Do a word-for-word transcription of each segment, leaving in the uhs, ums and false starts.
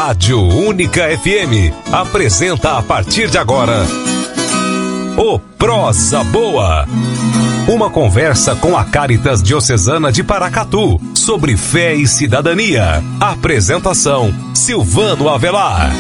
Rádio Única F M apresenta a partir de agora o Prosa Boa. Uma conversa com a Cáritas Diocesana de Paracatu sobre fé e cidadania. Apresentação: Silvano Avelar.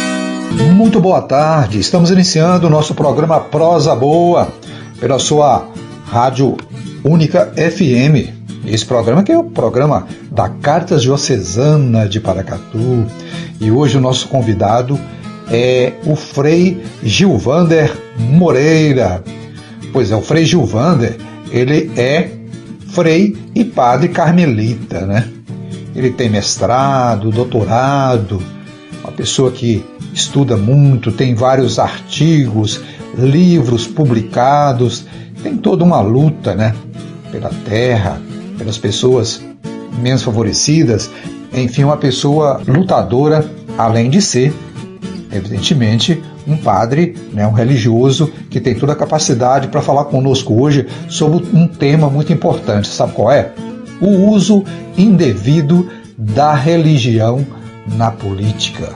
Muito boa tarde, estamos iniciando o nosso programa Prosa Boa pela sua Rádio Única F M. Esse programa que é o programa da Cáritas Diocesana de Paracatu. E hoje o nosso convidado é o Frei Gilvander Moreira. Pois é, o Frei Gilvander, ele é frei e padre carmelita, né? Ele tem mestrado, doutorado, uma pessoa que estuda muito, tem vários artigos, livros publicados, tem toda uma luta, né? Pela terra, pelas pessoas menos favorecidas, enfim, uma pessoa lutadora, além de ser, evidentemente, um padre, né, um religioso que tem toda a capacidade para falar conosco hoje sobre um tema muito importante. Sabe qual é? O uso indevido da religião na política.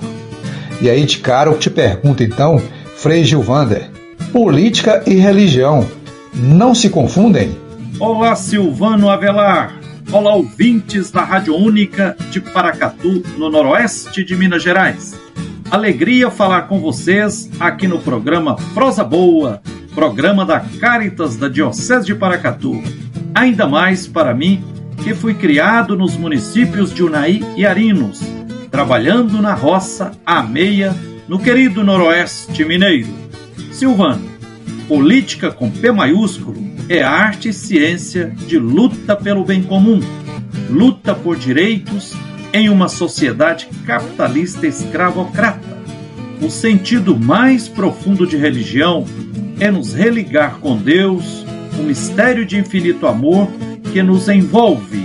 E aí, de cara, eu te pergunto então, Frei Gilvander, política e religião não se confundem? Olá, Silvano Avelar. Olá, ouvintes da Rádio Única de Paracatu, no noroeste de Minas Gerais. Alegria falar com vocês aqui no programa Prosa Boa, programa da Cáritas da Diocese de Paracatu. Ainda mais para mim, que fui criado nos municípios de Unai e Arinos, trabalhando na roça à meia, no querido noroeste mineiro. Silvano, política com P maiúsculo é arte e ciência de luta pelo bem comum, luta por direitos em uma sociedade capitalista escravocrata. O sentido mais profundo de religião é nos religar com Deus, o mistério de infinito amor que nos envolve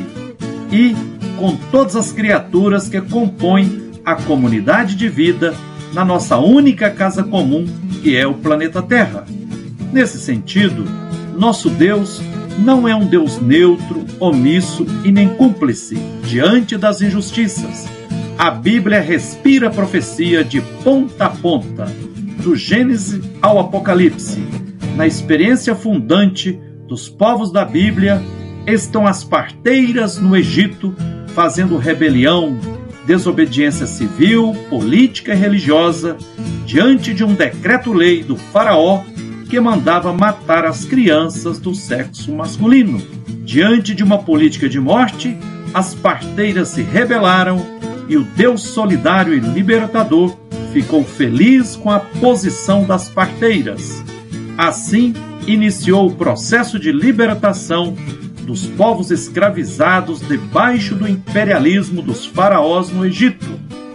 e com todas as criaturas que compõem a comunidade de vida na nossa única casa comum, que é o planeta Terra. Nesse sentido, nosso Deus não é um Deus neutro, omisso e nem cúmplice diante das injustiças. A Bíblia respira a profecia de ponta a ponta, do Gênesis ao Apocalipse. Na experiência fundante dos povos da Bíblia estão as parteiras no Egito fazendo rebelião, desobediência civil, política e religiosa diante de um decreto-lei do faraó que mandava matar as crianças do sexo masculino. Diante de uma política de morte, as parteiras se rebelaram e o Deus solidário e libertador ficou feliz com a posição das parteiras. Assim, iniciou o processo de libertação dos povos escravizados debaixo do imperialismo dos faraós no Egito.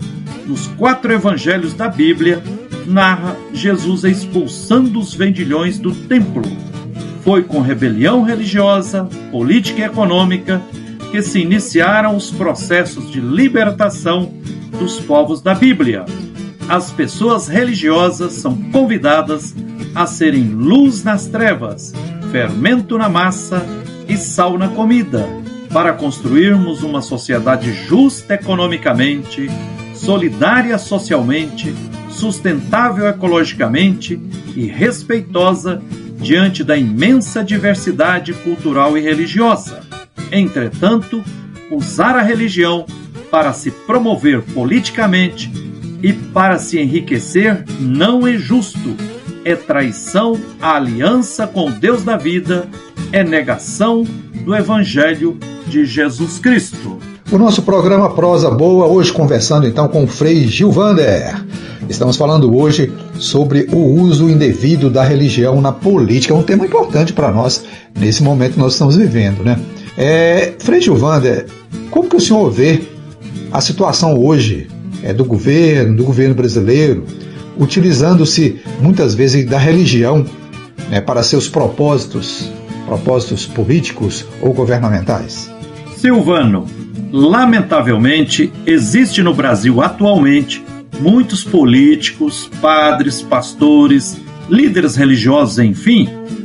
Nos quatro evangelhos da Bíblia, narra Jesus expulsando os vendilhões do templo. Foi com rebelião religiosa, política e econômica que se iniciaram os processos de libertação dos povos da Bíblia. As pessoas religiosas são convidadas a serem luz nas trevas, fermento na massa e sal na comida, para construirmos uma sociedade justa economicamente, solidária socialmente, sustentável ecologicamente e respeitosa diante da imensa diversidade cultural e religiosa. Entretanto, usar a religião para se promover politicamente e para se enriquecer não é justo, é traição à aliança com o Deus da vida, é negação do Evangelho de Jesus Cristo. O nosso programa Prosa Boa, hoje conversando então com o Frei Gilvander. Estamos falando hoje sobre o uso indevido da religião na política, um tema importante para nós nesse momento que nós estamos vivendo, né? É, Frei Gilvander, como que o senhor vê a situação hoje é, do governo, do governo brasileiro, utilizando-se muitas vezes da religião, né, para seus propósitos, propósitos políticos ou governamentais? Silvano, lamentavelmente, existe no Brasil atualmente muitos políticos, padres, pastores, líderes religiosos, enfim,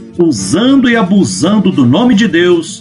usando e abusando do nome de Deus,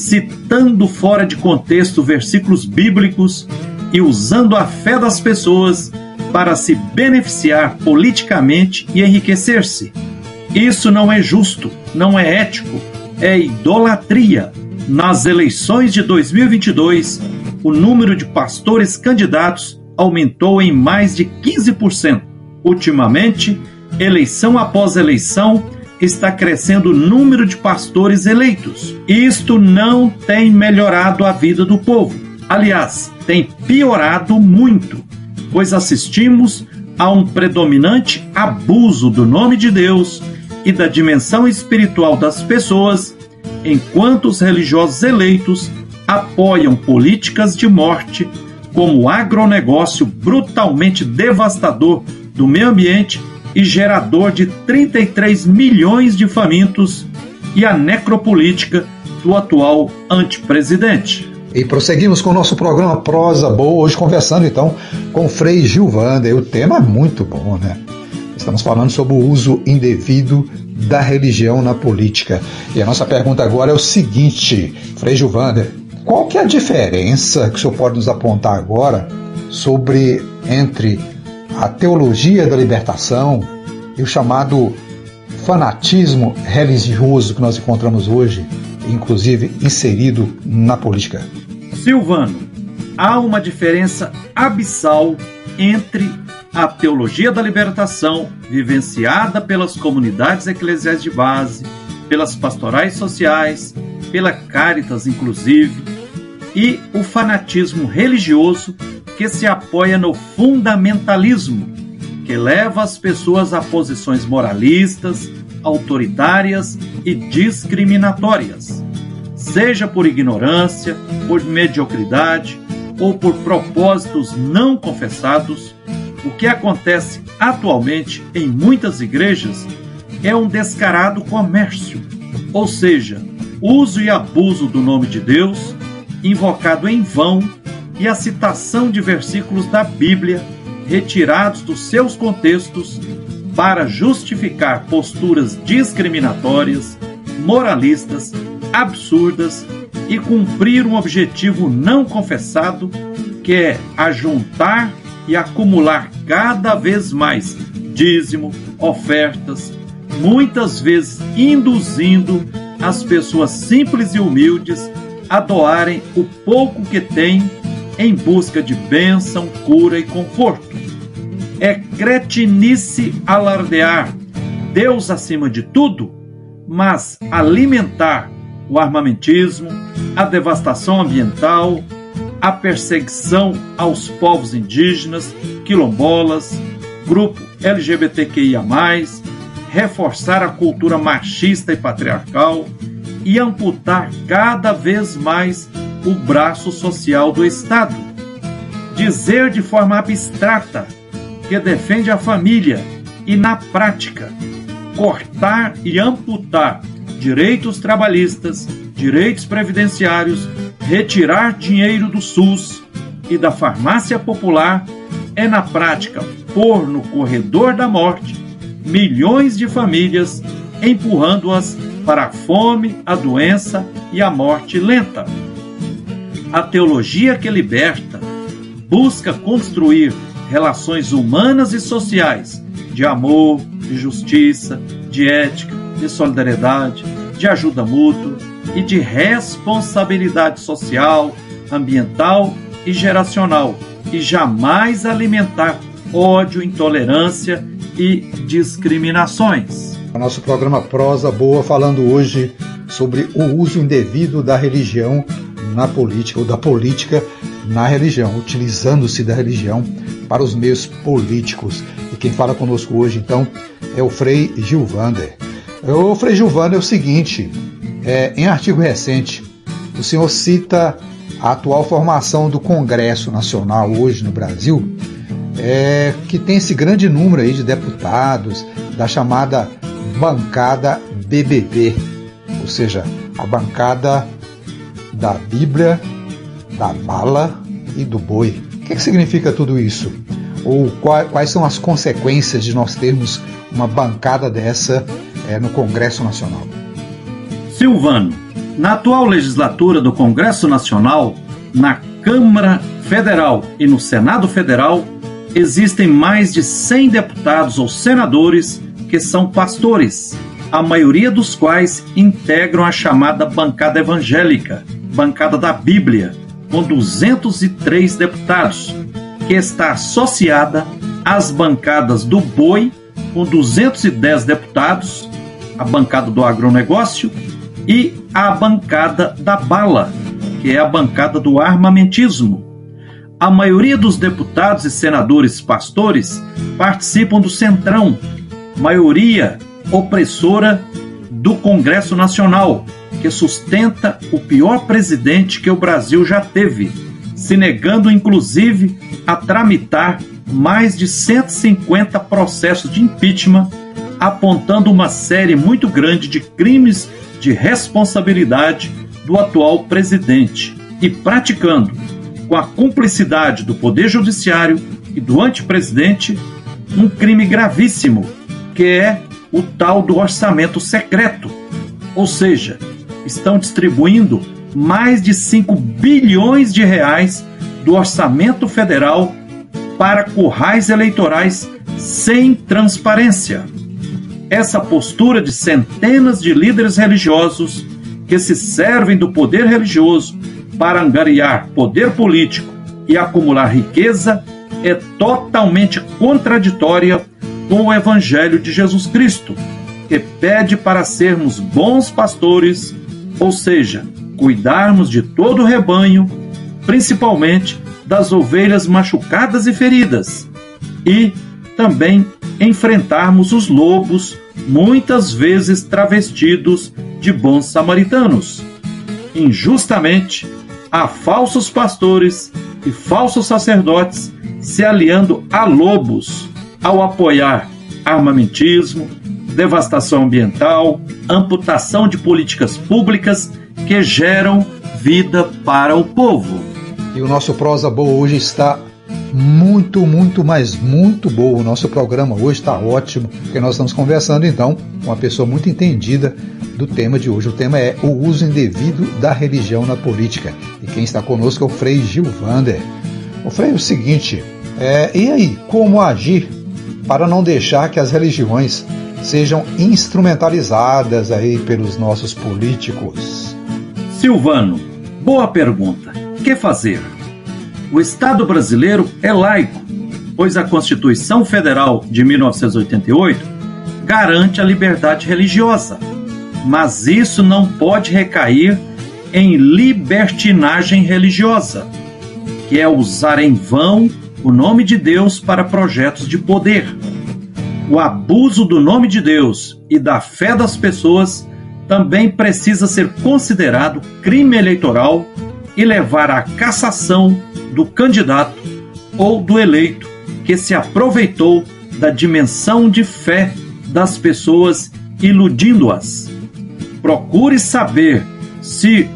citando fora de contexto versículos bíblicos e usando a fé das pessoas para se beneficiar politicamente e enriquecer-se. Isso não é justo, não é ético, é idolatria. Nas eleições de dois mil e vinte e dois, o número de pastores candidatos aumentou em mais de quinze por cento. Ultimamente, eleição após eleição, está crescendo o número de pastores eleitos. Isto não tem melhorado a vida do povo. Aliás, tem piorado muito, pois assistimos a um predominante abuso do nome de Deus e da dimensão espiritual das pessoas, enquanto os religiosos eleitos apoiam políticas de morte, como o agronegócio brutalmente devastador do meio ambiente e gerador de trinta e três milhões de famintos, e a necropolítica do atual antepresidente. E prosseguimos com o nosso programa Prosa Boa, hoje conversando então com o Frei Gilvander. O tema é muito bom, né? Estamos falando sobre o uso indevido da religião na política. E a nossa pergunta agora é o seguinte, Frei Gilvander, qual que é a diferença que o senhor pode nos apontar agora sobre entre a teologia da libertação e o chamado fanatismo religioso que nós encontramos hoje, inclusive inserido na política? Silvano, há uma diferença abissal entre a teologia da libertação, vivenciada pelas comunidades eclesiais de base, pelas pastorais sociais, pela Caritas inclusive, e o fanatismo religioso que se apoia no fundamentalismo, que leva as pessoas a posições moralistas, autoritárias e discriminatórias, seja por ignorância, por mediocridade ou por propósitos não confessados. O que acontece atualmente em muitas igrejas é um descarado comércio, ou seja, uso e abuso do nome de Deus, invocado em vão, e a citação de versículos da Bíblia retirados dos seus contextos para justificar posturas discriminatórias, moralistas, absurdas e cumprir um objetivo não confessado, que é ajuntar e acumular cada vez mais dízimo, ofertas, muitas vezes induzindo as pessoas simples e humildes a doarem o pouco que têm em busca de bênção, cura e conforto. É cretinice alardear Deus acima de tudo, mas alimentar o armamentismo, a devastação ambiental, a perseguição aos povos indígenas, quilombolas, grupo L G B T Q I A mais, reforçar a cultura machista e patriarcal e amputar cada vez mais o braço social do Estado. Dizer de forma abstrata que defende a família e, na prática, cortar e amputar direitos trabalhistas, direitos previdenciários, retirar dinheiro do SUS e da farmácia popular é, na prática, pôr no corredor da morte milhões de famílias, empurrando-as para a fome, a doença e a morte lenta. A teologia que liberta busca construir relações humanas e sociais de amor, de justiça, de ética, de solidariedade, de ajuda mútua e de responsabilidade social, ambiental e geracional, e jamais alimentar ódio, intolerância e discriminações. O nosso programa Prosa Boa falando hoje sobre o uso indevido da religião na política, ou da política na religião, utilizando-se da religião para os meios políticos. E quem fala conosco hoje, então, é o Frei Gilvander. O Frei Gilvander é o seguinte, é, em artigo recente, o senhor cita a atual formação do Congresso Nacional hoje no Brasil, é, que tem esse grande número aí de deputados da chamada bancada B B B, ou seja, a bancada da Bíblia, da bala e do boi. O que, que significa tudo isso? Ou quais são as consequências de nós termos uma bancada dessa é, no Congresso Nacional? Silvano, na atual legislatura do Congresso Nacional, na Câmara Federal e no Senado Federal, existem mais de cem deputados ou senadores que são pastores, a maioria dos quais integram a chamada bancada evangélica, bancada da Bíblia, com duzentos e três deputados, que está associada às bancadas do boi, com duzentos e dez deputados, a bancada do agronegócio, e a bancada da bala, que é a bancada do armamentismo. A maioria dos deputados e senadores pastores participam do Centrão, maioria opressora do Congresso Nacional, que sustenta o pior presidente que o Brasil já teve, se negando inclusive a tramitar mais de cento e cinquenta processos de impeachment, apontando uma série muito grande de crimes de responsabilidade do atual presidente e praticando, com a cumplicidade do Poder Judiciário e do antepresidente, um crime gravíssimo, que é o tal do orçamento secreto. Ou seja, estão distribuindo mais de cinco bilhões de reais do orçamento federal para currais eleitorais sem transparência. Essa postura de centenas de líderes religiosos que se servem do poder religioso para angariar poder político e acumular riqueza é totalmente contraditória com o Evangelho de Jesus Cristo, que pede para sermos bons pastores, ou seja, cuidarmos de todo o rebanho, principalmente das ovelhas machucadas e feridas, e também enfrentarmos os lobos, muitas vezes travestidos de bons samaritanos. Injustamente, há falsos pastores e falsos sacerdotes se aliando a lobos ao apoiar armamentismo, devastação ambiental, amputação de políticas públicas que geram vida para o povo. E o nosso Prosa Boa hoje está muito, muito, mas muito boa. O nosso programa hoje está ótimo, porque nós estamos conversando então com uma pessoa muito entendida do tema de hoje. O tema é o uso indevido da religião na política. E quem está conosco é o Frei Gilvander. O Frei, é o seguinte, é, e aí, como agir para não deixar que as religiões sejam instrumentalizadas aí pelos nossos políticos? Silvano, boa pergunta. O que fazer? O Estado brasileiro é laico, pois a Constituição Federal de mil novecentos e oitenta e oito garante a liberdade religiosa, mas isso não pode recair em libertinagem religiosa, que é usar em vão o nome de Deus para projetos de poder. O abuso do nome de Deus e da fé das pessoas também precisa ser considerado crime eleitoral e levar à cassação do candidato ou do eleito que se aproveitou da dimensão de fé das pessoas, iludindo-as. Procure saber se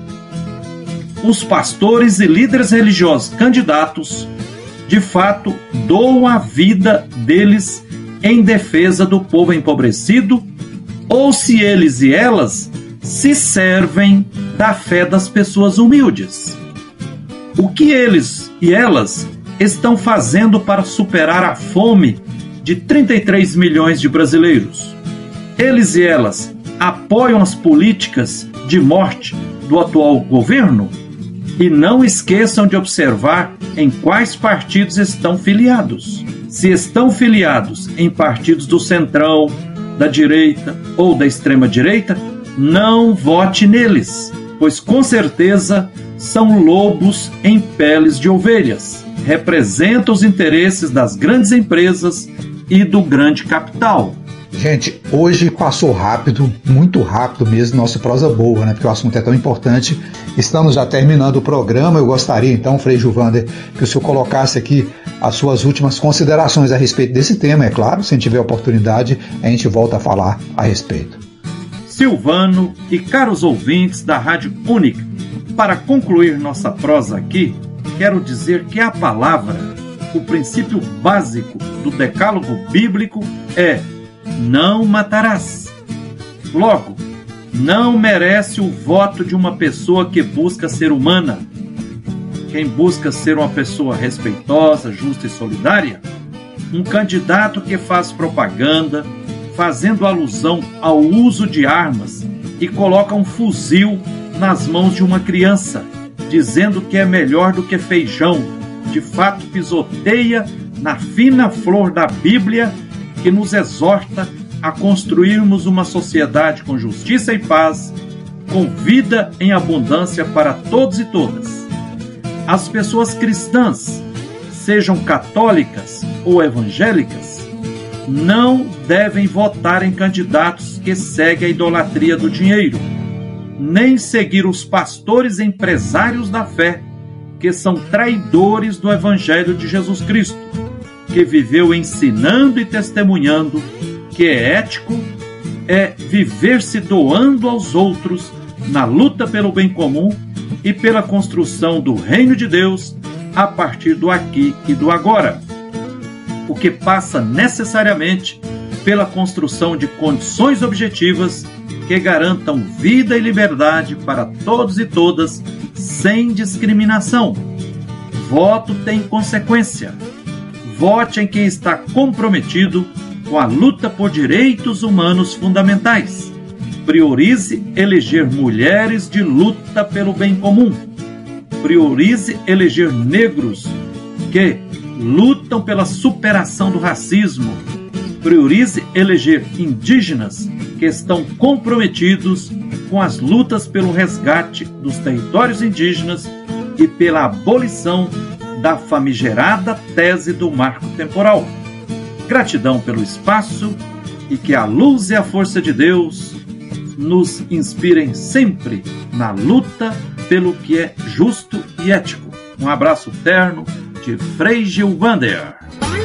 os pastores e líderes religiosos candidatos de fato doam a vida deles em defesa do povo empobrecido, ou se eles e elas se servem da fé das pessoas humildes. O que eles e elas estão fazendo para superar a fome de trinta e três milhões de brasileiros? Eles e elas apoiam as políticas de morte do atual governo? E não esqueçam de observar em quais partidos estão filiados. Se estão filiados em partidos do centrão, da direita ou da extrema-direita, não vote neles, pois com certeza são lobos em peles de ovelhas. Representam os interesses das grandes empresas e do grande capital. Gente, hoje passou rápido, muito rápido mesmo, nosso Prosa Boa, né? Porque o assunto é tão importante. Estamos já terminando o programa. Eu gostaria então, Frei Gilvander, que o senhor colocasse aqui as suas últimas considerações a respeito desse tema. É claro, se a gente tiver oportunidade, a gente volta a falar a respeito. Silvano e caros ouvintes da Rádio Única, para concluir nossa prosa aqui, quero dizer que a palavra, o princípio básico do decálogo bíblico é: não matarás. Logo, não merece o voto de uma pessoa que busca ser humana. Quem busca ser uma pessoa respeitosa, justa e solidária Um candidato que faz propaganda, fazendo alusão ao uso de armas e coloca um fuzil nas mãos de uma criança, dizendo que é melhor do que feijão, de fato pisoteia na fina flor da Bíblia, que nos exorta a construirmos uma sociedade com justiça e paz, com vida em abundância para todos e todas. As pessoas cristãs, sejam católicas ou evangélicas, não devem votar em candidatos que seguem a idolatria do dinheiro, nem seguir os pastores e empresários da fé, que são traidores do Evangelho de Jesus Cristo, que viveu ensinando e testemunhando que é ético, é viver se doando aos outros na luta pelo bem comum e pela construção do reino de Deus a partir do aqui e do agora, o que passa necessariamente pela construção de condições objetivas que garantam vida e liberdade para todos e todas, sem discriminação. Voto tem consequência. Vote em quem está comprometido com a luta por direitos humanos fundamentais. Priorize eleger mulheres de luta pelo bem comum. Priorize eleger negros que lutam pela superação do racismo. Priorize eleger indígenas que estão comprometidos com as lutas pelo resgate dos territórios indígenas e pela abolição da famigerada tese do marco temporal. Gratidão pelo espaço e que a luz e a força de Deus nos inspirem sempre na luta pelo que é justo e ético. Um abraço terno de Frei Gilvander.